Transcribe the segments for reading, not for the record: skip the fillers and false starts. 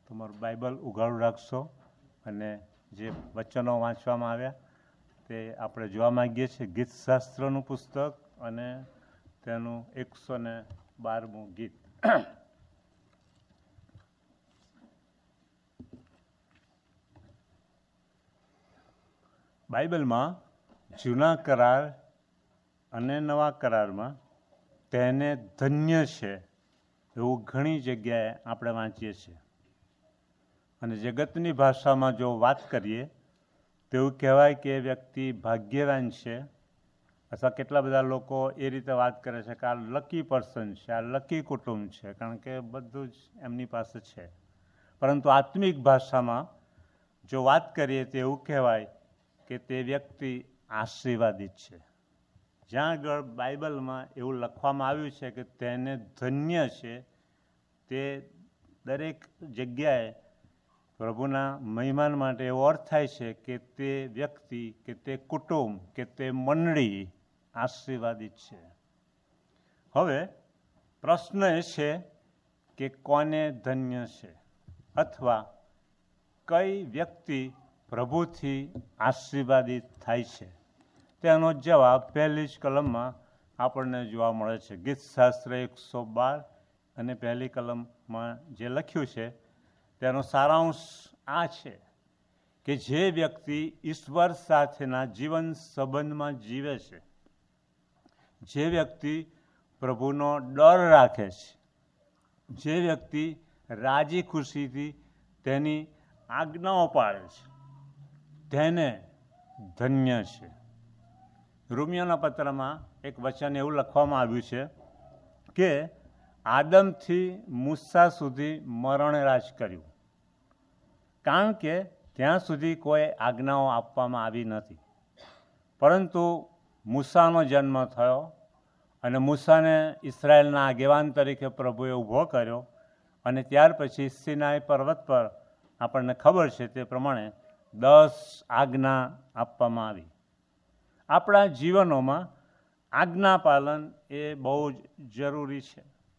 તમારું બાઇબલ ઉઘાડું રાખશો અને જે વચનો વાંચવામાં આવ્યા તે આપણે જોવા માગીએ છીએ. ગીતશાસ્ત્રનું પુસ્તક અને તેનું 112મું ગીત. બાઇબલમાં જૂના કરાર અને નવા કરારમાં તેને ધન્ય છે એવું ઘણી જગ્યાએ આપણે વાંચીએ છીએ. અને જગતની ભાષામાં જો વાત કરીએ તો એવું કહેવાય કે એ વ્યક્તિ ભાગ્યવાન છે, અથવા કેટલા બધા લોકો એ રીતે વાત કરે છે કે આ લકી પર્સન છે, આ લકી કુટુંબ છે, કારણ કે બધું જ એમની પાસે છે. પરંતુ આત્મિક ભાષામાં જો વાત કરીએ તો એવું કહેવાય કે તે વ્યક્તિ આશીર્વાદિત છે. જ્યાં આગળ બાઇબલમાં એવું લખવામાં આવ્યું છે કે તેને ધન્ય છે, તે દરેક જગ્યાએ પ્રભુના મહિમાન માટે એવો અર્થ થાય છે કે તે વ્યક્તિ કે તે કુટુંબ કે તે મંડળી આશીર્વાદિત છે. હવે પ્રશ્ન એ છે કે કોને ધન્ય છે, અથવા કઈ વ્યક્તિ પ્રભુથી આશીર્વાદિત થાય છે, તેનો જવાબ પહેલી જ કલમમાં આપણને જોવા મળે છે. ગીતશાસ્ત્ર 112 અને પહેલી કલમમાં જે લખ્યું છે તેનો સારાંશ આ છે કે જે વ્યક્તિ ઈશ્વર સાથેના જીવન સંબંધમાં જીવે છે, જે વ્યક્તિ પ્રભુનો ડર રાખે છે, જે વ્યક્તિ રાજી ખુશીથી તેની આજ્ઞાઓ પાળે છે, તેને ધન્ય છે. રોમિયોના પત્રમાં એક વચન એવું લખવામાં આવ્યું છે કે આદમથી મૂસા સુધી મરણે રાજ કર્યું, કારણ કે ત્યાં સુધી કોઈ આજ્ઞાઓ આપવામાં આવી નથી. પરંતુ મૂસાનો જન્મ થયો અને મૂસાને ઇઝરાયલના આગેવાન તરીકે પ્રભુએ ઊભો કર્યો, અને ત્યાર પછી સિનાઈ પર્વત પર આપણને ખબર છે તે પ્રમાણે 10 આજ્ઞા આપવામાં આવી. આપણા જીવનોમાં આજ્ઞા પાલન એ બહુ જ જરૂરી છે.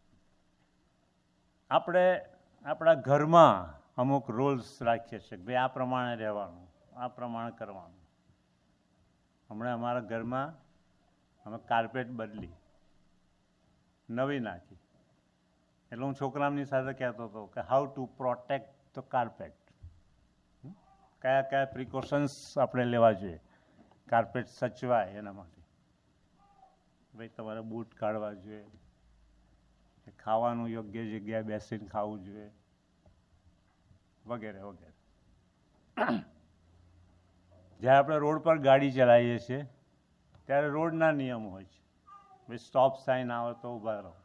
આપણે આપણા ઘરમાં અમુક રૂલ્સ રાખીએ છીએ કે ભાઈ આ પ્રમાણે રહેવાનું, આ પ્રમાણે કરવાનું. હમણાં અમારા ઘરમાં અમે કાર્પેટ બદલી, નવી નાખી. એટલે હું છોકરાઓની સાથે કહેતો હતો કે how to protect the carpet, કયા કયા પ્રિકોશન્સ આપણે લેવા જોઈએ કાર્પેટ સચવાય એના માટે. ભાઈ તમારે બૂટ કાઢવા જોઈએ, ખાવાનું યોગ્ય જગ્યાએ બેસીને ખાવું જોઈએ, વગેરે વગેરે. જ્યારે આપણે રોડ પર ગાડી ચલાવીએ છીએ ત્યારે રોડના નિયમો હોય છે. ભાઈ સ્ટોપ સાઇન આવે તો ઊભા રહો,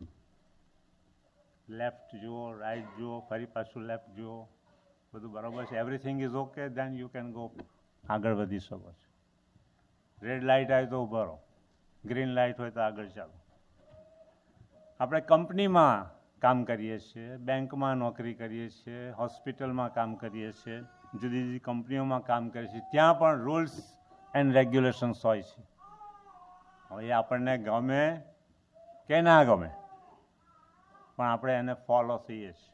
લેફ્ટ જુઓ, રાઈટ જુઓ, ફરી પાછું લેફ્ટ જુઓ, બધું બરાબર છે. Everything is okay, then you can go, આગળ વધી શકો છો. રેડ લાઇટ આવે તો ઊભા રહો, ગ્રીન લાઇટ હોય તો આગળ ચાલો. આપણે કંપનીમાં કામ કરીએ છીએ, બેંકમાં નોકરી કરીએ છીએ, હોસ્પિટલમાં કામ કરીએ છીએ, જુદી જુદી કંપનીઓમાં કામ કરીએ છીએ, ત્યાં પણ રૂલ્સ એન્ડ રેગ્યુલેશન્સ હોય છે. હવે એ આપણને ગમે કે ના ગમે, પણ આપણે એને ફોલો થઈએ છીએ,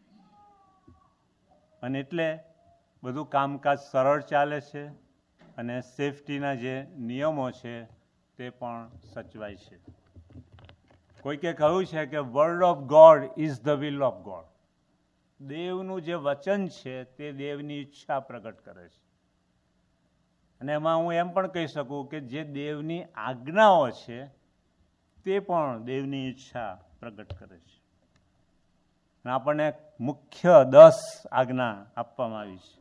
અને એટલે બધું કામકાજ સરળ ચાલે છે, અને સેફટીના જે નિયમો છે તે પણ સચવાય છે. કોઈકે કહ્યું છે કે word of God is the will of God. દેવનું જે વચન છે તે દેવની ઈચ્છા પ્રગટ કરે છે. અને એમાં હું એમ પણ કહી શકું કે જે દેવની આજ્ઞાઓ છે તે પણ દેવની ઈચ્છા પ્રગટ કરે છે. અને આપણને મુખ્ય 10 આજ્ઞા આપવામાં આવી છે.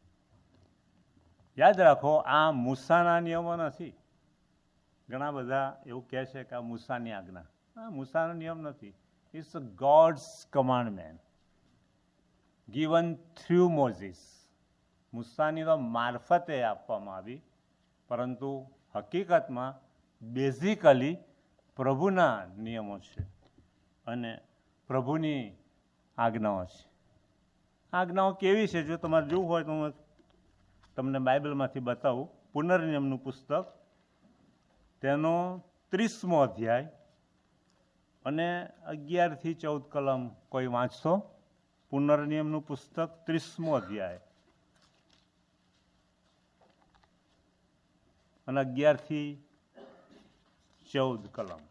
યાદ રાખો, આ મૂસાના નિયમો નથી. ઘણા બધા એવું કહે છે કે આ મૂસાની આજ્ઞા. આ મૂસાનો નિયમ નથી. It's God's commandment given through Moses. મૂસાની તો મારફતે આપવામાં આવી, પરંતુ હકીકતમાં બેઝિકલી પ્રભુના નિયમો છે અને પ્રભુની આજ્ઞાઓ છે. આજ્ઞાઓ કેવી છે જો તમારે જોવું હોય તો હું તમને બાઇબલમાંથી બતાવું. પુનર્નિયમનું પુસ્તક, તેનો 30મો અધ્યાય અને 11 થી 14 કલમ કોઈ વાંચશો પુનર્નિયમનું પુસ્તક 30મો અધ્યાય અને 11 થી 14 કલમ.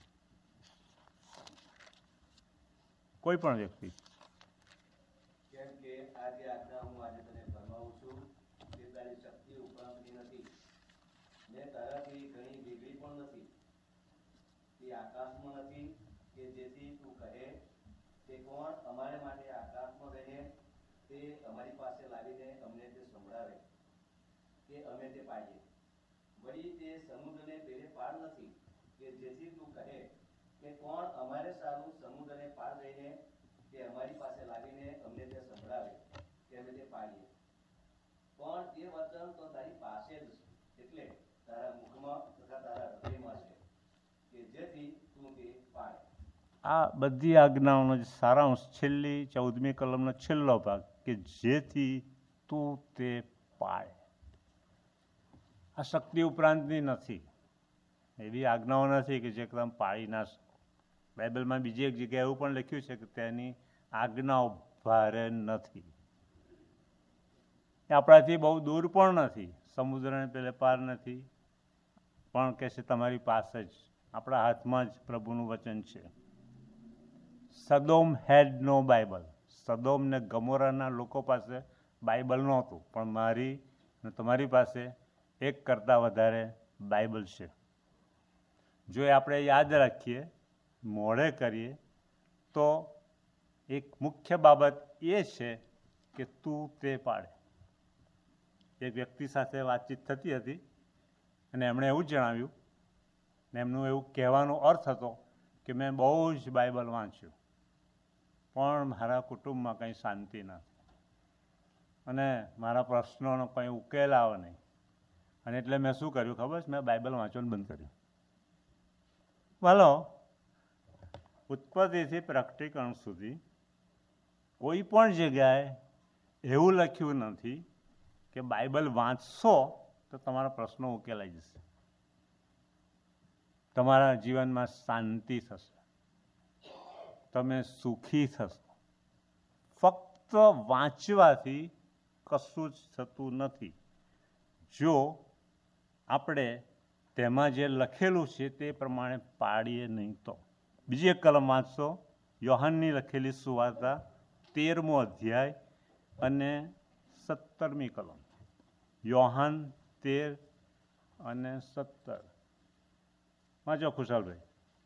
કોઈ પણ વ્યક્તિ. કેમ કે આ જે આજ્ઞા હું આજે તને ફરમાવું છું તે તારી શક્તિ ઉપરાંતની નથી ને તારાથી ઘણી વેગળી પણ નથી. તે આકાશમાં નથી કે જેથી તું કહે તે કોણ અમારે માટે આકાશમાં રહીને તે અમારી પાસે લાવીને અમને તે સંભળાવે કે અમે તે પાડીએ. વળી તે સમુદ્રને પેલે પાર નથી કે જેથી તું કહે કે કોણ અમારે સારું સમુદ્રને પાર રહીને તે અમારી પાસે લાવીને અમને તે સંભળાવે કે અમે તે પાડીએ. પણ તે વચન તો તારી પાસે જ છે, એટલે તારા મુખમાં તથા તારા હૃદયમાં છે કે જેથી તું તે પાડે. આ બધી આજ્ઞાઓનો જે સારાંશ છેલ્લી 14મી કલમનો છેલ્લો ભાગ કે જેથી તું તે પાળે. આ શક્તિ ઉપરાંતની નથી. એવી આજ્ઞાઓ નથી કે જે એકદમ પાળી ના શકો. બાઇબલમાં બીજી એક જગ્યાએ એવું પણ લખ્યું છે કે તેની આજ્ઞાઓ ભારે નથી. એ આપણાથી બહુ દૂર પણ નથી, સમુદ્રને પેલે પાર નથી, પણ કે છે તમારી પાસે જ, આપણા હાથમાં જ પ્રભુનું વચન છે. સદોમ હેડ નો બાઇબલ. સદોમ ને ગમોરાના લોકો પાસે બાઇબલ નહોતું, પણ મારી અને તમારી પાસે એક કરતાં વધારે બાઇબલ છે. જો એ આપણે યાદ રાખીએ, મોડે કરીએ, તો એક મુખ્ય બાબત એ છે કે તું તે પાડે. એક વ્યક્તિ સાથે વાતચીત થતી હતી અને એમણે એવું જણાવ્યું, ને એમનું એવું કહેવાનો અર્થ હતો કે મેં બહુ જ બાઇબલ વાંચ્યું, પણ મારા કુટુંબમાં કંઈ શાંતિ નથી અને મારા પ્રશ્નોનો કંઈ ઉકેલ આવે નહીં. અને એટલે મેં શું કર્યું ખબર છે? મેં બાઇબલ વાંચવાનું બંધ કર્યું. વાલો, ઉત્પત્તિથી પ્રકટીકરણ સુધી કોઈ પણ જગ્યાએ એવું લખ્યું નથી કે બાઇબલ વાંચશો તો તમારા પ્રશ્નો ઉકેલાઈ જશે, તમારા જીવનમાં શાંતિ થશે, તમે સુખી થશો. ફક્ત વાંચવાથી કશું જ થતું નથી જો આપણે તેમાં જે લખેલું છે તે પ્રમાણે પાડીએ નહીં તો. બીજી એક કલમ વાંચશો, યોહાનની લખેલી સુવાર્તા 13મો અધ્યાય અને 17મી કલમ. યોહાન 13 અને 17. વાંચો ખુશાલભાઈ,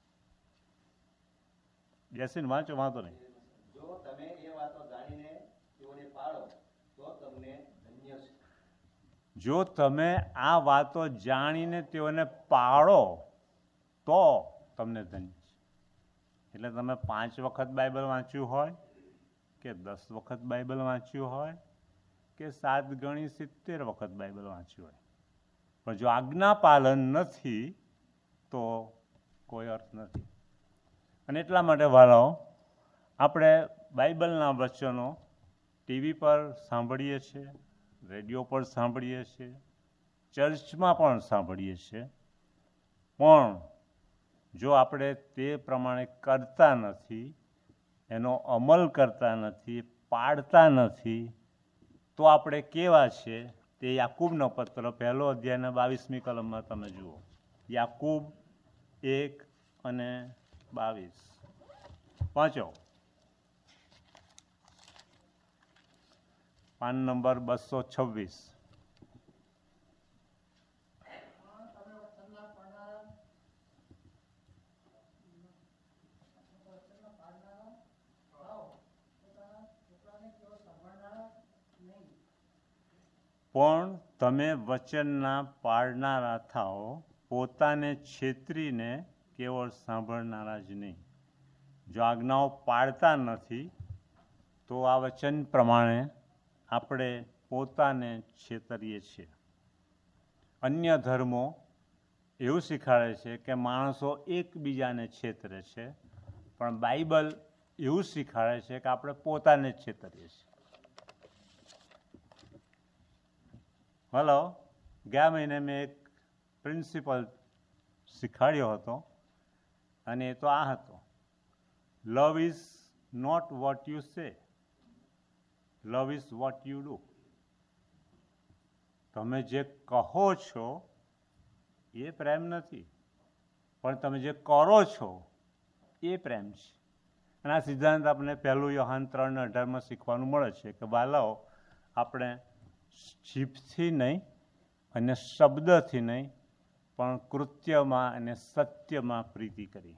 બેસીને વાંચો, વાંધો નહીં. જો તમે એ વાતો જાણીને તેઓને પાડો તો તમને ધન્ય છે. જો તમે આ વાતો જાણીને તેઓને પાળો તો તમને ધન્ય છે. એટલે તમે 5 વખત બાઇબલ વાંચ્યું હોય કે 10 વખત બાઇબલ વાંચ્યું હોય કે 7 ગણી 70 વખત બાઇબલ વાંચ્યું હોય, પણ જો આજ્ઞા પાલન નથી તો કોઈ અર્થ નથી. અને એટલા માટે વાલાઓ, આપણે બાઇબલના વચનો ટીવી પર સાંભળીએ છીએ, રેડિયો પર સાંભળીએ છીએ, ચર્ચમાં પણ સાંભળીએ છીએ, પણ જો આપણે તે પ્રમાણે કરતા નથી, એનો અમલ કરતા નથી, પાડતા નથી, તો આપણે કેવા છે તે યાકૂબનો પત્ર 1લો અધ્યાયના 22મી કલમમાં તમે જુઓ. યાકૂબ 1 અને 22 વાંચો. પાન નંબર 226. પણ તમે વચનના પાળનારા થાઓ, પોતાને છેતરીને કેવળ સાંભળનારા જ નહીં. જો આજ્ઞાઓ પાળતા નથી તો આ વચન પ્રમાણે આપણે પોતાને છેતરીએ છીએ. અન્ય ધર્મો એવું શીખવાડે છે કે માણસો એકબીજાને છેતરે છે, પણ બાઇબલ એવું શીખવાડે છે કે આપણે પોતાને જ છેતરીએ છીએ. હલો, ગયા મહિને મેં એક પ્રિન્સિપલ શીખવાડ્યો હતો અને એ તો આ હતો: love is not what you say, love is what you do. તમે જે કહો છો એ પ્રેમ નથી, પણ તમે જે કરો છો એ પ્રેમ છે. અને આ સિદ્ધાંત આપણે 1 યોહાન 3:18 શીખવાનું મળે છે કે બાલાઓ, આપણે જીભથી નહીં અને શબ્દથી નહીં, પણ કૃત્યમાં અને સત્યમાં પ્રીતિ કરી.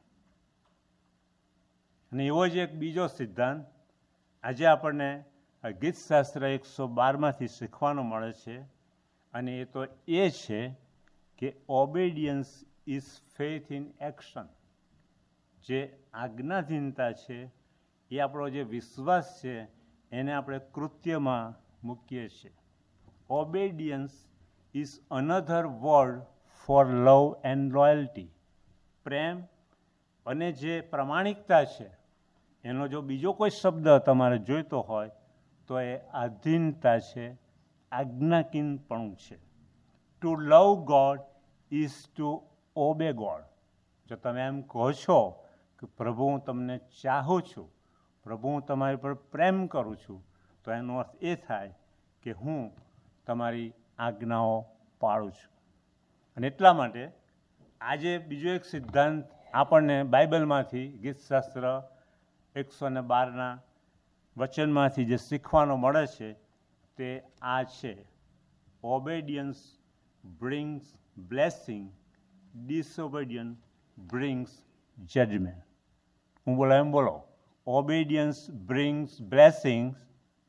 અને એવો જ એક બીજો સિદ્ધાંત આજે આપણને ગીતશાસ્ત્ર 112 શીખવાનો મળે છે, અને એ તો એ છે કે obedience is faith in action. જે આજ્ઞાધીનતા છે એ આપણો જે વિશ્વાસ છે એને આપણે કૃત્યમાં મૂકીએ છીએ. Obedience is another word for love and loyalty. પ્રેમ અને જે પ્રમાણિકતા છે એનો જો બીજો કોઈ શબ્દ તમારે જોઈતો હોય તો એ આધીનતા છે, આજ્ઞાકીનપણું છે. To love God is to obey God. જો તમે એમ કહો છો કે પ્રભુ હું તમને ચાહું છું, પ્રભુ હું તમારી પર પ્રેમ કરું છું, તો એનો અર્થ એ થાય કે હું તમારી આજ્ઞાઓ પાળું છું. અને એટલા માટે આજે બીજો એક સિદ્ધાંત આપણને બાઇબલમાંથી ગીતશાસ્ત્ર 112 વચનમાંથી જે શીખવાનો મળે છે તે આ છે: obedience brings blessing, disobedience brings judgement. હું બોલો એમ બોલો. Obedience brings blessings,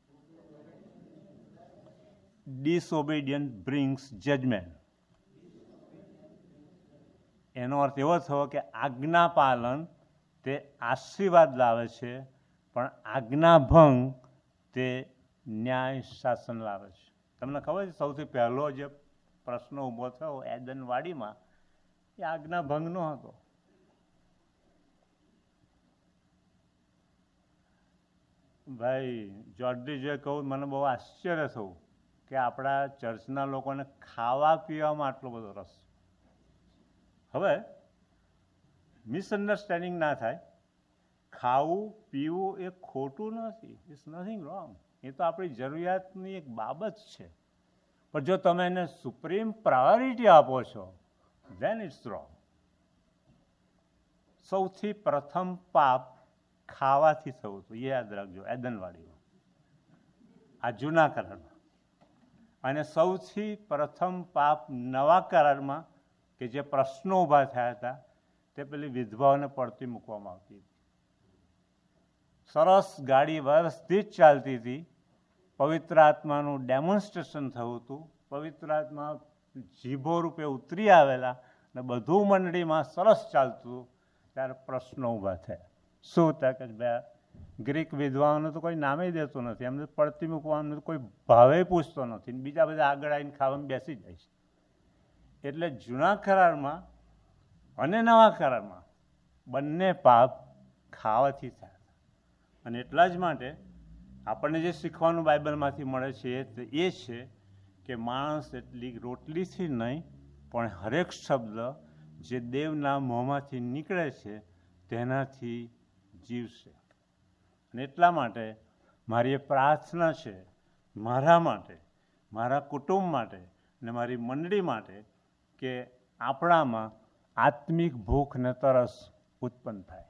disobedience brings judgement. એનો અર્થ એવો થયો કે આજ્ઞા પાલન તે આશીર્વાદ લાવે છે, પણ આજ્ઞાભંગ તે ન્યાય શાસન લાવે છે. તમને ખબર છે સૌથી પહેલો જે પ્રશ્ન ઊભો થયો એદનવાડીમાં એ આજ્ઞાભંગનો હતો. ભાઈ જોર્ડીજોએ કહું, મને બહુ આશ્ચર્ય થયું કે આપણા ચર્ચના લોકોને ખાવા પીવામાં આટલો બધો રસ. હવે મિસઅન્ડરસ્ટેન્ડિંગ ના થાય, ખાવું પીવું એ ખોટું નથી, ઇટ્સ નથિંગ રોંગ. એ તો આપણી જરૂરિયાતની એક બાબત છે. પણ જો તમે એને સુપ્રીમ પ્રાયોરિટી આપો છો ધેન ઇટ્સ રોંગ. સૌથી પ્રથમ પાપ ખાવાથી થયું હતું, એ યાદ રાખજો, એદનવાડીમાં, આ જૂના કરારમાં. અને સૌથી પ્રથમ પાપ નવા કરારમાં કે જે પ્રશ્નો ઊભા થયા હતા તે પેલી વિધવાઓને પડતી મૂકવામાં આવતી હતી. સરસ ગાડી વ્યવસ્થિત ચાલતી હતી, પવિત્ર આત્માનું ડેમોન્સ્ટ્રેશન થયું હતું, પવિત્ર આત્મા જીભો રૂપે ઉતરી આવેલા ને બધું મંડળીમાં સરસ ચાલતું, ત્યારે પ્રશ્નો ઊભા થયા. શું થાય કે ભાઈ ગ્રીક વિધવાઓને તો કોઈ નામે દેતું નથી, એમને પડતી મૂકવાનું કોઈ ભાવે પૂછતો નથી, બીજા બધા આગળ આવીને ખાવામાં બેસી જાય છે. એટલે જૂના કરારમાં અને નવા કરારમાં બંને પાપ ખાવાથી થયા. અને એટલા જ માટે આપણને જે શીખવાનું બાઇબલમાંથી મળે છે એ છે કે માણસ એટલી રોટલીથી નહીં પણ હરેક શબ્દ જે દેવના મોંમાંથી નીકળે છે તેનાથી જીવશે. અને એટલા માટે મારી એ પ્રાર્થના છે મારા માટે, મારા કુટુંબ માટે અને મારી મંડળી માટે કે આપણામાં આત્મિક ભૂખ ને તરસ ઉત્પન્ન થાય.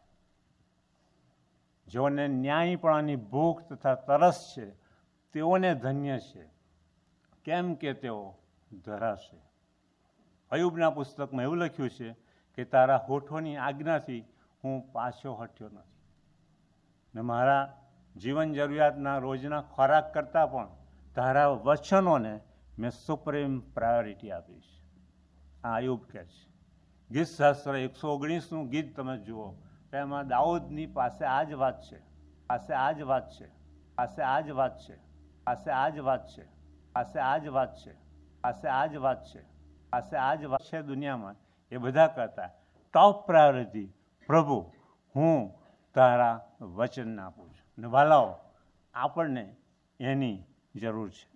જેઓને ન્યાયપણાની ભૂખ તથા તરસ છે તેઓને ધન્ય છે, કેમ કે તેઓ ધરાશે. અયુબના પુસ્તકમાં એવું લખ્યું છે કે તારા હોઠોની આજ્ઞાથી હું પાછો હટ્યો નથી, ને મારા જીવન જરૂરિયાતના રોજના ખોરાક કરતાં પણ તારા વચનોને મેં સુપ્રીમ પ્રાયોરિટી આપી છે. આ અયુબ કહે છે. ગીતશાસ્ત્ર 119નું ગીત તમે જુઓ, એમાં દાઉદની પાસે આ જ વાત છે, પાસે આ જ વાત છે, પાસે આ જ વાત છે, પાસે આ જ વાત છે, પાસે આ જ વાત છે, પાસે આ જ વાત છે, પાસે આ જ વાત છે. દુનિયામાં એ બધા કરતા ટોપ પ્રાયોરિટી પ્રભુ હું તારા વચનને આપું છું. અને વાલાઓ, આપણને એની જરૂર છે.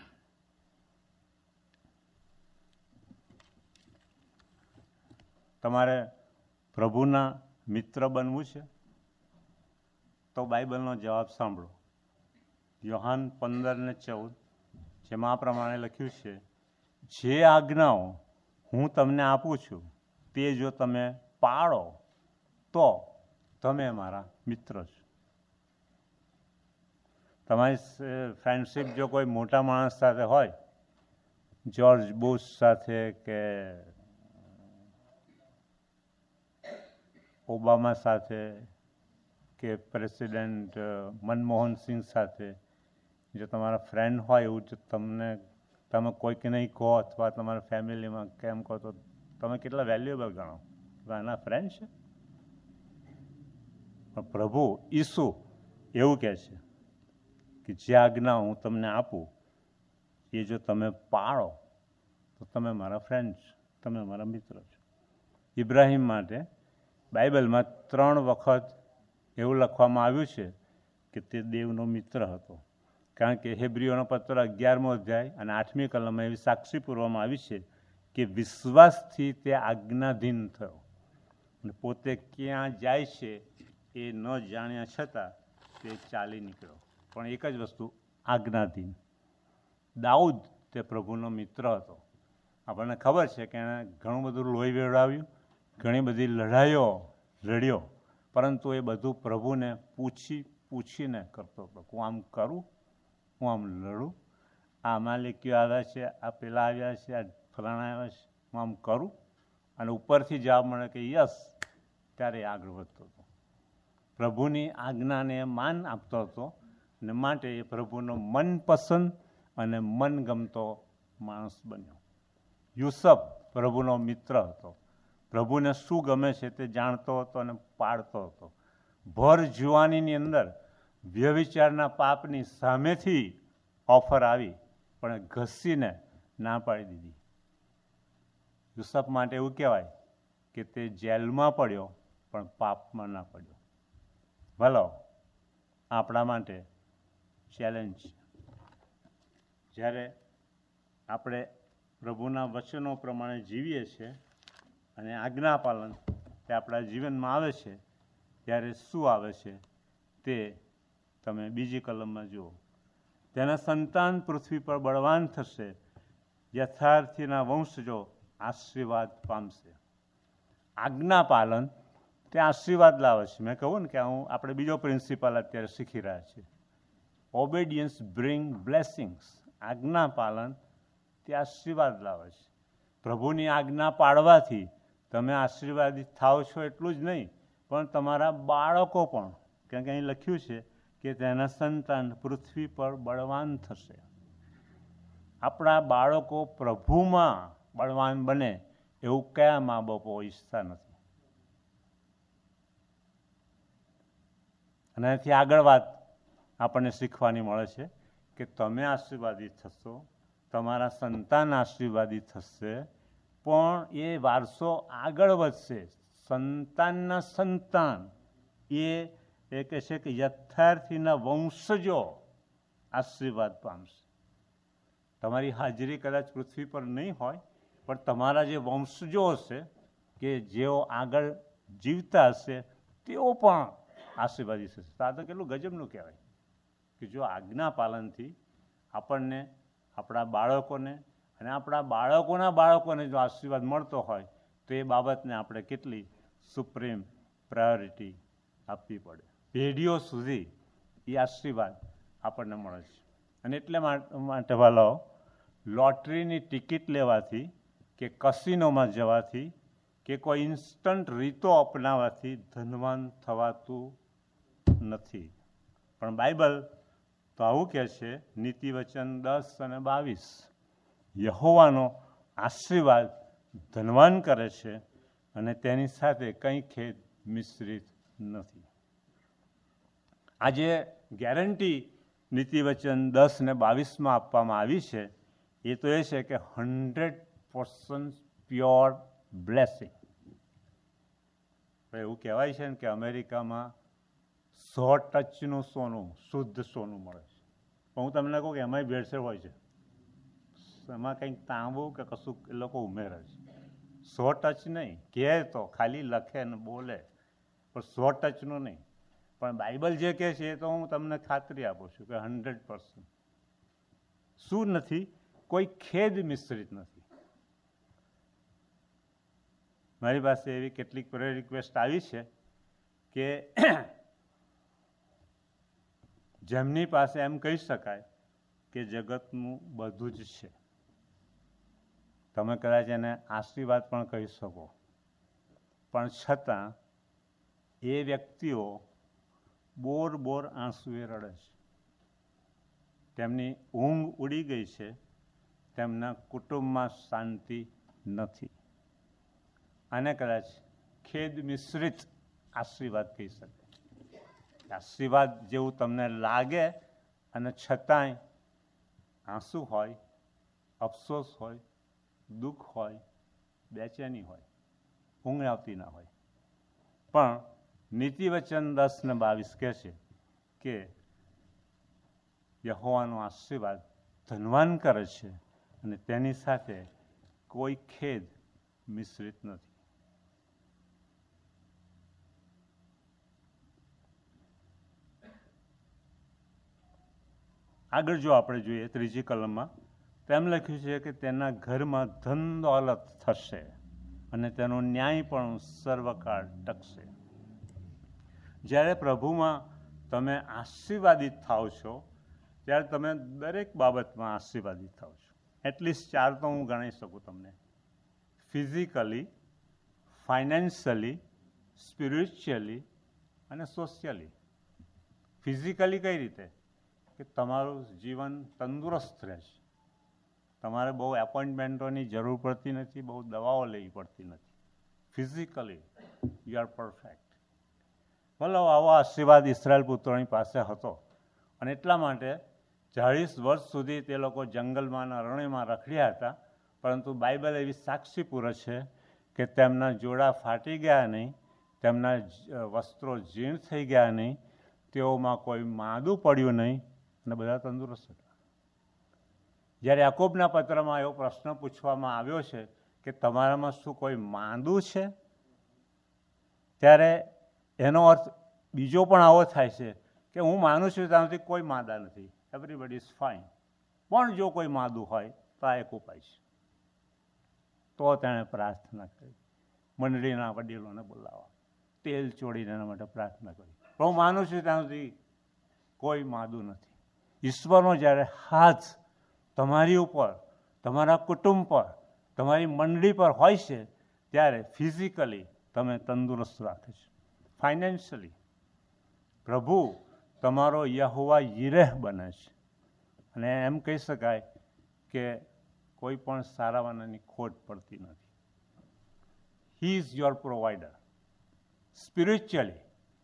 તમારે પ્રભુના મિત્ર બનવું છે તો બાઇબલનો જવાબ સાંભળો. યોહાન 15:14, જેમાં આ પ્રમાણે લખ્યું છે, જે આજ્ઞાઓ હું તમને આપું છું તે જો તમે પાળો તો તમે મારા મિત્ર છો. તમારી ફ્રેન્ડશીપ જો કોઈ મોટા માણસ સાથે હોય, જ્યોર્જ બુશ સાથે કે ઓબામા સાથે કે પ્રેસિડેન્ટ મનમોહન સિંહ સાથે જો તમારા ફ્રેન્ડ હોય, એવું જો તમે કોઈક નહીં કહો અથવા તમારા ફેમિલીમાં કેમ કહો તો તમે કેટલા વેલ્યુએબલ ગણો, એના ફ્રેન્ડ છે. પણ પ્રભુ ઈસુ એવું કહે છે કે જે આજ્ઞા હું તમને આપું એ જો તમે પાળો તો તમે મારા ફ્રેન્ડ છો, તમે મારા મિત્ર છો. ઇબ્રાહિમ માટે બાઇબલમાં 3 વખત એવું લખવામાં આવ્યું છે કે તે દેવનો મિત્ર હતો, કારણ કે હેબ્રીઓનો પત્ર 11મો અધ્યાય અને 8મી કલમમાં એવી સાક્ષી પૂરવામાં આવી છે કે વિશ્વાસથી તે આજ્ઞાધીન થયો અને પોતે ક્યાં જાય છે એ ન જાણ્યા છતાં તે ચાલી નીકળ્યો. પણ એક જ વસ્તુ, આજ્ઞાધીન. દાઉદ તે પ્રભુનો મિત્ર હતો. આપણને ખબર છે કે એણે ઘણું બધું લોહી વેવડાવ્યું, ઘણી બધી લડાઈઓ લડ્યો, પરંતુ એ બધું પ્રભુને પૂછીને કરતો હતો. હું આમ કરું, હું આમ લડું, આ અમાલેકીઓ આવ્યા છે, આ પેલા આવ્યા છે, આ ફલાણા આવ્યા છે, હું આમ કરું, અને ઉપરથી જવાબ મળે કે યસ, ત્યારે આગળ વધતો હતો. પ્રભુની આજ્ઞાને માન આપતો હતો અને માટે એ પ્રભુનો મનપસંદ અને મનગમતો માણસ બન્યો. યુસફ પ્રભુનો મિત્ર હતો. પ્રભુને શું ગમે છે તે જાણતો હતો અને પાડતો હતો. ભર જુવાનીની અંદર વ્યભિચારના પાપની સામેથી ઓફર આવી પણ ઘસીને ના પાડી દીધી. યુસફ માટે એવું કહેવાય કે તે જેલમાં પડ્યો પણ પાપમાં ના પડ્યો. ભલો આપણા માટે ચેલેન્જ છે. જ્યારે આપણે પ્રભુના વચનો પ્રમાણે જીવીએ છીએ અને આજ્ઞા પાલન તે આપણા જીવનમાં આવે છે, ત્યારે શું આવે છે તે તમે બીજી કલમમાં જુઓ. તેના સંતાન પૃથ્વી પર બળવાન થશે, યથાર્થીના વંશજો આશીર્વાદ પામશે. આજ્ઞા પાલન તે આશીર્વાદ લાવે છે. મેં કહું ને કે આપણે બીજો પ્રિન્સિપલ અત્યારે શીખી રહ્યા છીએ. Obedience bring blessings. આજ્ઞા પાલન તે આશીર્વાદ લાવે છે. પ્રભુની આજ્ઞા પાળવાથી તમે આશીર્વાદિત થાવ છો એટલું જ નહીં, પણ તમારા બાળકો પણ, કારણ કે અહીં લખ્યું છે કે તેના સંતાન પૃથ્વી પર બળવાન થશે. આપણા બાળકો પ્રભુમાં બળવાન બને એવું કયા મા બાપો ઈચ્છતા નથી. અને એનાથી આગળ વાત આપણને શીખવાની મળે છે કે તમે આશીર્વાદિત થશો, તમારા સંતાન આશીર્વાદિત થશે, પણ એ વારસો આગળ વધશે. સંતાનના સંતાન એ કહે છે કે યથાર્થીના વંશજો આશીર્વાદ પામશે. તમારી હાજરી કદાચ પૃથ્વી પર નહીં હોય, પણ તમારા જે વંશજો હશે કે જેઓ આગળ જીવતા હશે તેઓ પણ આશીર્વાદી થશે. તો આ તો કેટલું ગજબનું કહેવાય કે જો આજ્ઞા પાલનથી આપણને, આપણા બાળકોને અને આપણા બાળકોના બાળકોને જો આશીર્વાદ મળતો હોય તો એ બાબતને આપણે કેટલી સુપ્રીમ પ્રાયોરિટી આપવી પડે. પેઢીઓ સુધી એ આશીર્વાદ આપણને મળે છે. અને એટલે માટે વાલો, લોટરીની ટિકિટ લેવાથી કે કસિનોમાં જવાથી કે કોઈ ઇન્સ્ટન્ટ રીતો અપનાવવાથી ધનવાન થવાતું નથી. પણ બાઇબલ તો આવું કહે છે, નીતિવચન 10 અને 22, યહોવાનો આશીર્વાદ ધનવાન કરે છે અને તેની સાથે કંઈ ખેદ મિશ્રિત નથી. આજે ગેરંટી નીતિવચન 10 અને 22માં આપવામાં આવી છે એ તો એ છે કે 100% પ્યોર બ્લેસિંગ. એવું કહેવાય છે ને કે અમેરિકામાં 100% સોનું, શુદ્ધ સોનું મળે છે. પણ હું તમને કહું કે એમાંય ભેળસેળ હોય છે. એમાં કંઈક તાંબુ કે કશું એ લોકો ઉમેરે છે. 100% નહીં, કહે તો ખાલી લખે ને બોલે, પણ 100% નહીં. પણ બાઇબલ જે કહે છે એ તો હું તમને ખાતરી આપું છું કે 100%. શું નથી? કોઈ ખેદ મિશ્રિત નથી. મારી પાસે એવી કેટલીક પ્રેયર રિક્વેસ્ટ આવી છે કે જેમની પાસે એમ કહી શકાય કે જગતનું બધું જ છે, તમે કદાચ એને આશીર્વાદ પણ કહી શકો, પણ છતાં એ વ્યક્તિઓ બોર આંસુએ રડે છે. તેમની ઊંઘ ઉડી ગઈ છે, તેમના કુટુંબમાં શાંતિ નથી. આને કદાચ ખેદ મિશ્રિત આશીર્વાદ કહી શકે. આશીર્વાદ જેવું તમને લાગે અને છતાંય આંસુ હોય, અફસોસ હોય, દુઃખ હોય, બેચેની હોય, ઊંઘ આવતી ના હોય. પણ નીતિવચન 10:22 કહે છે કે યહોવાનો આશીર્વાદ ધનવાન કરે છે અને તેની સાથે કોઈ ખેદ મિશ્રિત નથી. આગળ જો આપણે જોઈએ 3જી કલમમાં, તેમ લખ્યું છે કે તેના ઘરમાં ધન દોલત થશે અને તેનો ન્યાય પણ સર્વકાળ ટકશે. જ્યારે પ્રભુમાં તમે આશીર્વાદિત થાવ છો ત્યારે તમે દરેક બાબતમાં આશીર્વાદિત થાવ છો. એટલીસ્ટ 4 તો હું ગણાવી શકું તમને: ફિઝિકલી, ફાઇનાન્શિયલી, સ્પિરિચ્યુઅલી અને સોશિયલી. ફિઝિકલી કઈ રીતે? કે તમારું જીવન તંદુરસ્ત રહે છે, તમારે બહુ એપોઇન્ટમેન્ટોની જરૂર પડતી નથી, બહુ દવાઓ લેવી પડતી નથી. Physically you are perfect. ભલે આવો આશીર્વાદ ઇસરાયેલ પુત્રોની પાસે હતો અને એટલા માટે 40 વર્ષ સુધી તે લોકો જંગલમાં અને અરણ્યમાં રખડ્યા હતા, પરંતુ બાઇબલ એવી સાક્ષી પૂરે છે કે તેમના જોડા ફાટી ગયા નહીં, તેમના વસ્ત્રો જીર્ણ થઈ ગયા નહીં, તેઓમાં કોઈ માદું પડ્યું નહીં અને બધા તંદુરસ્ત હતા. જ્યારે યાકોબના પત્રમાં એવો પ્રશ્ન પૂછવામાં આવ્યો છે કે તમારામાં શું કોઈ માંદું છે, ત્યારે એનો અર્થ બીજો પણ આવો થાય છે કે હું માનું છું ત્યાંથી કોઈ માંદા નથી, એવરીબડી ઇઝ ફાઇન. પણ જો કોઈ માંદું હોય તો આ એક ઉપાય છે. તો તેણે પ્રાર્થના કરી, મંડળીના વડીલોને બોલાવવા, તેલ ચોડીને એના માટે પ્રાર્થના કરી. પણ હું માનું છું ત્યાં સુધી કોઈ માંદું નથી. ઈશ્વરનો જ્યારે હાથ તમારી ઉપર, તમારા કુટુંબ પર, તમારી મંડળી પર હોય છે ત્યારે ફિઝિકલી તમે તંદુરસ્ત રાખે છે. ફાઇનાન્શિયલી પ્રભુ તમારો યહોવા યીરેહ બને છે અને એમ કહી શકાય કે કોઈ પણ સારાવાનાની ખોટ પડતી નથી. He is your provider. Spiritually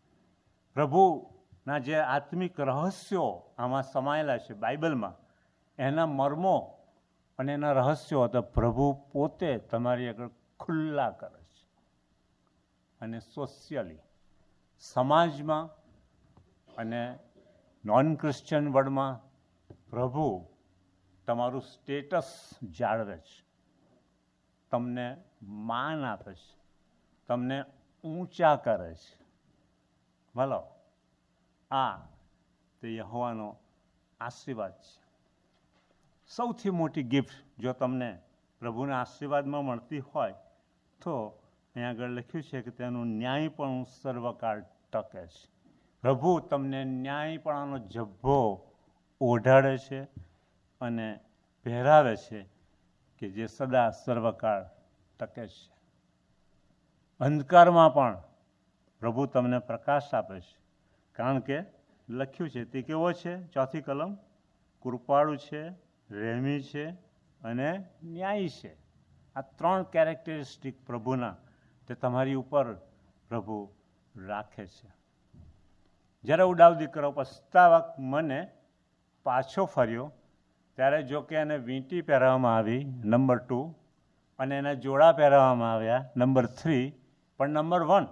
પ્રભુના જે આત્મિક રહસ્યો આમાં સમાયેલા છે બાઇબલમાં, એના મર્મો અને એના રહસ્યો તો પ્રભુ પોતે તમારી આગળ ખુલ્લા કરે છે. અને સોશિયલી સમાજમાં અને નોન ક્રિશ્ચિયન વર્લ્ડમાં પ્રભુ તમારું સ્ટેટસ જાળવે છે, તમને માન આપે છે, તમને ઊંચા કરે છે. ભલો આ તે યહોવાનો આશીર્વાદ છે. સૌથી મોટી ગિફ્ટ જો તમને પ્રભુના આશીર્વાદમાં મળતી હોય તો અહીંયા આગળ લખ્યું છે કે તેનું ન્યાય પણ સર્વકાળ ટકે છે. પ્રભુ તમને ન્યાયપણાનો ઝભ્ભો ઓઢાડે છે અને પહેરાવે છે કે જે સદા સર્વકાળ ટકે છે. અંધકારમાં પણ પ્રભુ તમને પ્રકાશ આપે છે, કારણ કે લખ્યું છે તે કેવો છે? 4થી કલમ, કૃપાળુ છે, રહેમી છે અને ન્યાયી છે. આ 3 કેરેક્ટરિસ્ટિક પ્રભુના તે તમારી ઉપર પ્રભુ રાખે છે. જ્યારે ઉડાવ દીકરો પસ્તાવક મને પાછો ફર્યો ત્યારે જો કે એને વીંટી પહેરાવવામાં આવી, નંબર 2, અને એના જોડા પહેરાવવામાં આવ્યા, નંબર 3, પણ નંબર 1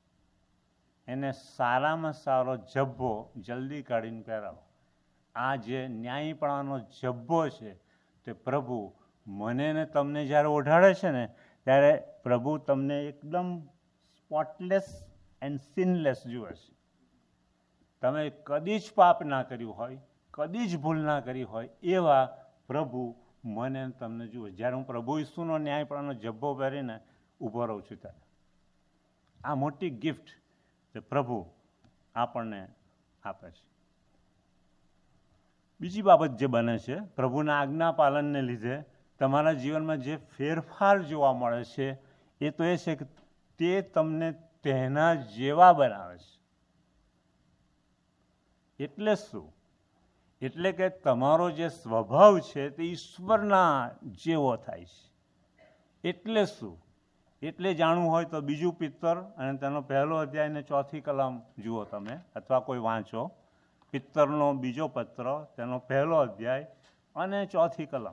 એને સારામાં સારો ઝભ્ભો જલ્દી કાઢીને પહેરાવો. આ જે ન્યાયીપણાનો ઝભ્ભો છે તે પ્રભુ મને ને તમને જ્યારે ઓઢાડે છે ને ત્યારે પ્રભુ તમને એકદમ સ્પોટલેસ એન્ડ સિનલેસ જુએ છે. તમે કદી જ પાપ ના કર્યું હોય, કદી જ ભૂલ ના કરી હોય એવા પ્રભુ મને તમને જુએ. જ્યારે હું પ્રભુ ઈસુનો ન્યાયપણાનો જબ્બો પહેરીને ઊભો રહું છું ત્યારે આ મોટી ગિફ્ટ જે પ્રભુ આપણને આપે છે. બીજી બાબત જે બને છે, પ્રભુના આજ્ઞા પાલનને લીધે તમારા જીવનમાં જે ફેરફાર જોવા મળે છે એ તો એ છે કે તે તમને તેના જેવા બનાવે છે. એટલે શું? એટલે કે તમારો જે સ્વભાવ છે તે ઈશ્વરના જેવો થાય છે. એટલે શું? એટલે જાણવું હોય તો બીજું પિત્તર અને તેનો 1 અધ્યાય ને 4 કલમ જુઓ તમે, અથવા કોઈ વાંચો. પિત્તરનો બીજો પત્ર, તેનો 1 અધ્યાય અને 4 કલમ.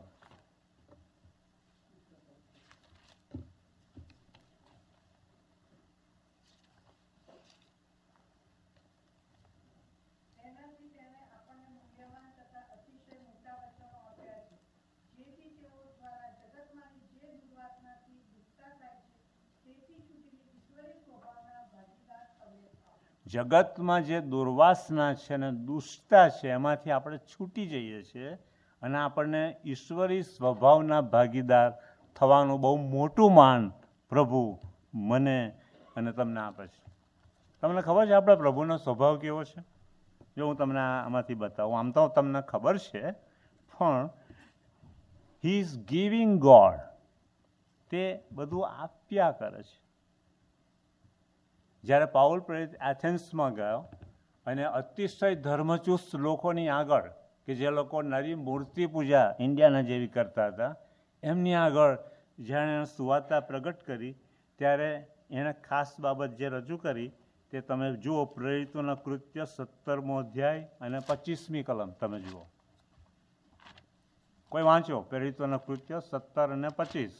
જગતમાં જે દુર્વાસના છે ને દુષ્ટતા છે એમાંથી આપણે છૂટી જઈએ છીએ અને આપણને ઈશ્વરી સ્વભાવના ભાગીદાર થવાનું બહુ મોટું માન પ્રભુ મને અને તમને આપે છે. તમને ખબર છે આપણે પ્રભુનો સ્વભાવ કેવો છે? જો હું તમને આમાંથી બતાવું. આમ તો તમને ખબર છે, પણ હી ઇઝ ગિવિંગ ગોડ. તે બધું આપ્યા કરે છે. જ્યારે પાઉલ પ્રેરિત એથેન્સમાં ગયો અને અતિશય ધર્મચુસ્ત લોકોની આગળ, કે જે લોકો નરી મૂર્તિ પૂજા ઇન્ડિયાના જેવી કરતા હતા, એમની આગળ જ્યારે એણે સુવાર્તા પ્રગટ કરી ત્યારે એણે ખાસ બાબત જે રજૂ કરી તે તમે જુઓ. પ્રેરિતોના કૃત્ય 17મો અધ્યાય અને 25મી કલમ તમે જુઓ. કોઈ વાંચો પ્રેરિતોના કૃત્ય 17 અને 25.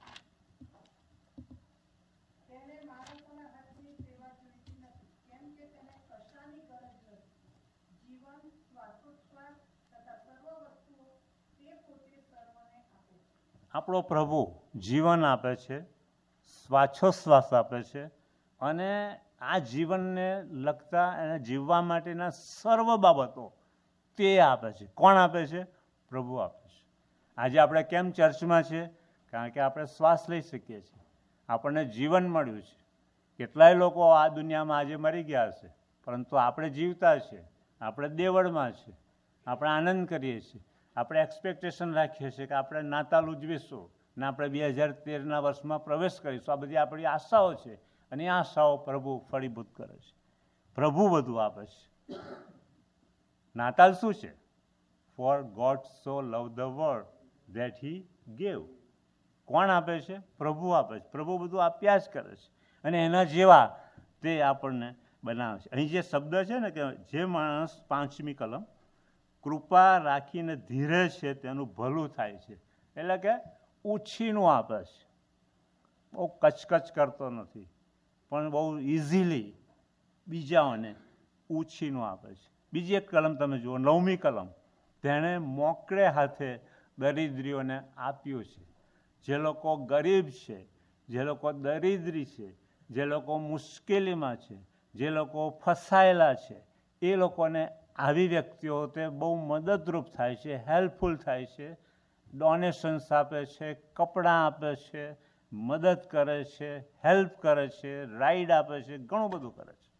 આપણો પ્રભુ જીવન આપે છે, શ્વાસોશ્વાસ આપે છે, અને આ જીવનને લગતા અને જીવવા માટેના સર્વ બાબતો તે આપે છે. કોણ આપે છે? પ્રભુ આપે છે. આજે આપણે કેમ ચર્ચમાં છે? કારણ કે આપણે શ્વાસ લઈ શકીએ છીએ, આપણને જીવન મળ્યું છે. કેટલાય લોકો આ દુનિયામાં આજે મરી ગયા છે, પરંતુ આપણે જીવતા છે, આપણે દેવળમાં છે, આપણે આનંદ કરીએ છીએ, આપણે એક્સપેક્ટેશન રાખીએ છીએ કે આપણે નાતાલ ઉજવીશું ને આપણે 2013ના વર્ષમાં પ્રવેશ કરીશું. આ બધી આપણી આશાઓ છે અને એ આશાઓ પ્રભુ ફળીભૂત કરે છે. પ્રભુ બધું આપે છે. નાતાલ શું છે? For God so love the world that he gave. કોણ આપે છે? પ્રભુ આપે છે. પ્રભુ બધું આપ્યા જ કરે છે અને એના જેવા તે આપણને બનાવે છે. અહીં જે શબ્દ છે ને કે જે માણસ 5મી કલમ કૃપા રાખીને ધીરે છે તેનું ભલું થાય છે. એટલે કે ઉછીનું આપે છે. બહુ કચકચ કરતો નથી, પણ બહુ ઇઝીલી બીજાઓને ઉછીનું આપે છે. બીજી એક કલમ તમે જુઓ, 9મી કલમ. તેણે મોકળે હાથે દરિદ્રીઓને આપ્યું છે. જે લોકો ગરીબ છે, જે લોકો દરિદ્રી છે, જે લોકો મુશ્કેલીમાં છે, જે લોકો ફસાયેલા છે, એ લોકોને આવી વ્યક્તિઓ તે બહુ મદદરૂપ થાય છે, હેલ્પફુલ થાય છે. ડોનેશન્સ આપે છે, કપડાં આપે છે, મદદ કરે છે, હેલ્પ કરે છે, રાઈડ આપે છે, ઘણું બધું કરે છે.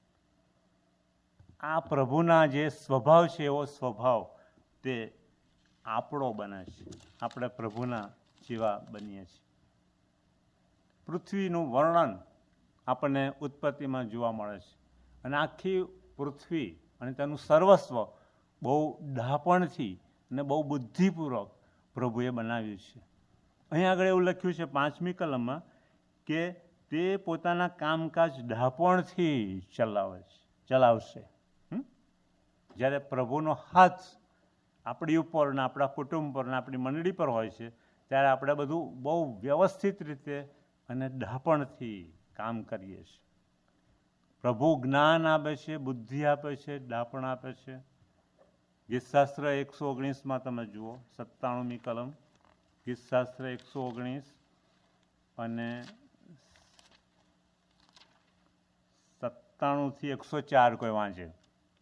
આ પ્રભુના જે સ્વભાવ છે એવો સ્વભાવ તે આપણો બને છે. આપણે પ્રભુના જેવા બનીએ છીએ. પૃથ્વીનું વર્ણન આપણને ઉત્પત્તિમાં જોવા મળે છે અને આખી પૃથ્વી અને તેનું સર્વસ્વ બહુ ડહાપણથી અને બહુ બુદ્ધિપૂર્વક પ્રભુએ બનાવ્યું છે. અહીં આગળ એવું લખ્યું છે 5મી કલમમાં કે તે પોતાના કામકાજ ડહાપણથી ચલાવશે. જ્યારે પ્રભુનો હાથ આપણી ઉપર ને આપણા કુટુંબ પર ને આપણી મંડળી પર હોય છે ત્યારે આપણે બધું બહુ વ્યવસ્થિત રીતે અને ડહાપણથી કામ કરીએ છીએ. પ્રભુ જ્ઞાન આપે છે, બુદ્ધિ આપે છે, ડહાપણ આપે છે. ગીતશાસ્ત્ર 119માં તમે જુઓ, 97મી કલમ. ગીતશાસ્ત્ર 119 અને 97 થી 104 કોઈ વાંચે.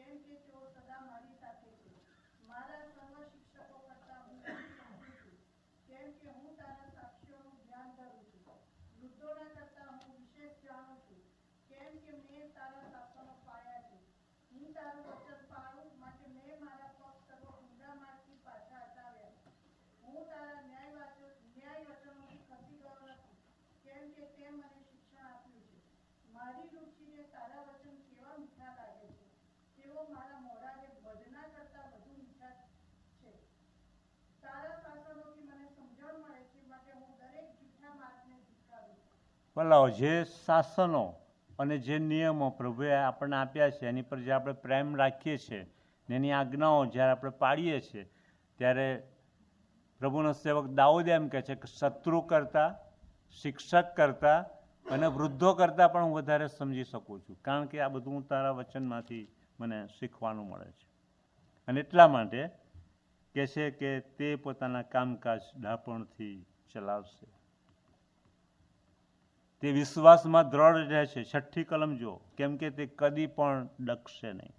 કેમ કે તેઓ સદા મારી સાથે છે. મારા સર્વ શિક્ષકો કરતાં હું વધુ સમજુ છું, કેમ કે હું તારા સાક્ષીઓનું ધ્યાન ધરું છું. વૃદ્ધોના કરતાં હું વિશેષ જાણું છું, કેમ કે મેં તારા શાસનો પાળ્યા છે. હું તારું વચન પાળું માટે મેં મારા પગ સર્વ ઊંડા માર્ગથી પાછા હટાવ્યા. હું તારા ન્યાય વચનોથી ખસી ગયો નથી, કેમ કે તે મને શિક્ષણ આપ્યું છે. મારી રુચિને તારા વચન કેવા મીઠા લાગે છે. તેઓ મારા મોઢાને મધના કરતાં વધુ મીઠા છે. તારા શાસનોથી મને સમજણ મળે છે, માટે હું દરેક જૂઠા માર્ગને ધિક્કારું છું. બોલાવો, જે શાસનો અને જે નિયમો પ્રભુએ આપણને આપ્યા છે એની પર જે આપણે પ્રેમ રાખીએ છીએ ને એની આજ્ઞાઓ જ્યારે આપણે પાડીએ છીએ ત્યારે પ્રભુનો સેવક દાઉદ એમ કહે છે કે શત્રુ કરતાં, શિક્ષક કરતાં અને વૃદ્ધો કરતાં પણ હું વધારે સમજી શકું છું, કારણ કે આ બધું હું તારા વચનમાંથી મને શીખવાનું મળે છે. અને એટલા માટે કહે છે કે તે પોતાના કામકાજ ડાપણથી ચલાવશે. તે વિશ્વાસમાં દ્રઢ રહે છે. 6ઠ્ઠી કલમ જુઓ, કેમ કે તે કદી પણ ડગશે નહીં.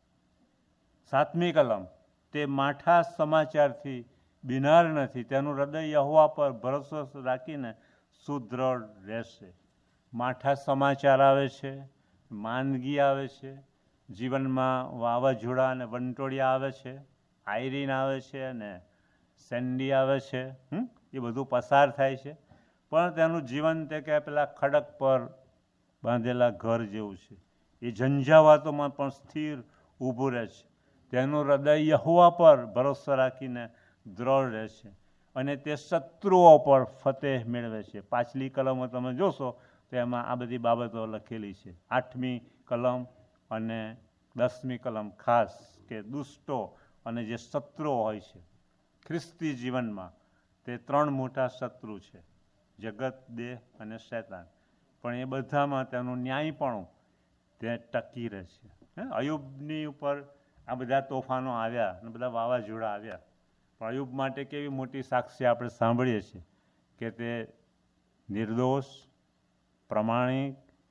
7મી કલમ, તે માઠા સમાચારથી બીનાર નથી. તેનું હૃદય યહોવા પર ભરોસો રાખીને સુદ્રઢ રહેશે. માઠા સમાચાર આવે છે, માંદગી આવે છે, જીવનમાં વાવાઝોડા અને વંટોળિયા આવે છે, આયરીન આવે છે અને સેન્ડી આવે છે, એ બધું પસાર થાય છે. પણ તેનું જીવન તે કે પેલા ખડક પર બાંધેલા ઘર જેવું છે. એ ઝંઝાવાતોમાં પણ સ્થિર ઊભું રહે છે. તેનું હૃદય યહોવા પર ભરોસો રાખીને દ્રઢ રહે છે અને તે શત્રુઓ પર ફતેહ મેળવે છે. પાછલી કલમો તમે જોશો તો એમાં આ બધી બાબતો લખેલી છે. 8મી કલમ અને 10મી કલમ ખાસ કે દુષ્ટો અને જે શત્રુઓ હોય છે ખ્રિસ્તી જીવનમાં, તે 3 મોટા શત્રુ છે, જગત, દેહ અને શૈતાન. પણ એ બધામાં તેનું ન્યાયપણું તે ટકી રહે છે. અયુબની ઉપર આ બધા તોફાનો આવ્યા અને બધા વાવાઝોડા આવ્યા, પણ અયુબ માટે કેવી મોટી સાક્ષી આપણે સાંભળીએ છીએ કે તે નિર્દોષ, પ્રમાણિક,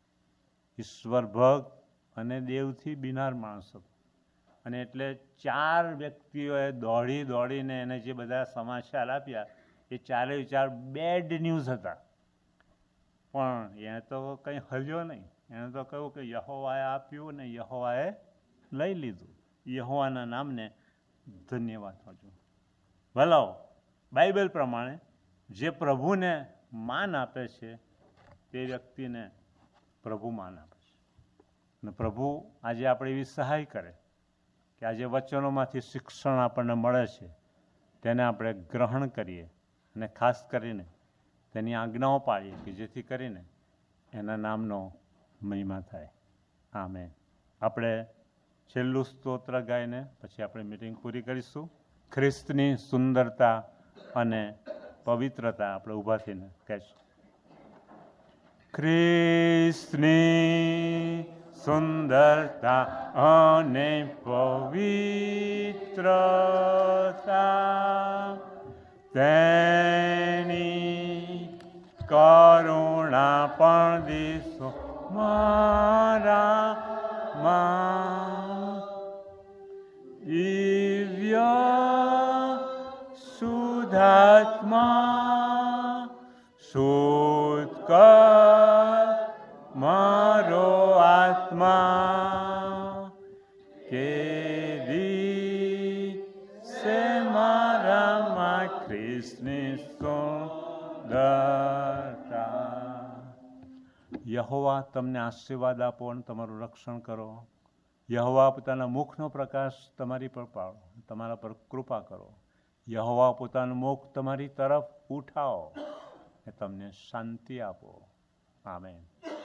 ઈશ્વરભક્ત અને દેવથી બીનાર માણસ હતો. અને એટલે 4 વ્યક્તિઓએ દોડીને એને જે બધા સમાચાર આપ્યા એ 4 બેડ ન્યૂઝ હતા. પણ એને તો કંઈ હલ્યો નહીં. એને તો કહ્યું કે યહોવાએ આપ્યું ને યહોવાએ લઈ લીધું. યહોવાના નામને ધન્યવાદ આપજો. ભલાઓ, બાઇબલ પ્રમાણે જે પ્રભુને માન આપે છે તે વ્યક્તિને પ્રભુ માન આપે છે. અને પ્રભુ આજે આપણે એવી સહાય કરે કે આજે વચનોમાંથી શિક્ષણ આપણને મળે છે તેને આપણે ગ્રહણ કરીએ અને ખાસ કરીને તેની આજ્ઞાઓ પાળીએ કે જેથી કરીને એના નામનો મહિમા થાય. આમેન. આપણે છેલ્લું સ્તોત્ર ગાઈને પછી આપણે મિટિંગ પૂરી કરીશું. ખ્રિસ્તની સુંદરતા અને પવિત્રતા આપણે ઊભા થઈને કહીશું. ખ્રિસ્તની સુંદરતા અને પવિત્રતા, તેની કરુણા પણ દિસો મારામાં, દિવ્ય શુદ્ધાત્મા શુદ્ધ કર મારો આત્મા, કે દિવસે મારામાં ખ્રિસ્તની સુંદરતા. યહોવા તમને આશીર્વાદ આપો અને તમારું રક્ષણ કરો. યહોવા પોતાના મુખનો પ્રકાશ તમારી પર પાડો, તમારા પર કૃપા કરો. યહોવા પોતાનું મુખ તમારી તરફ ઉઠાવો અને તમને શાંતિ આપો. આમેન.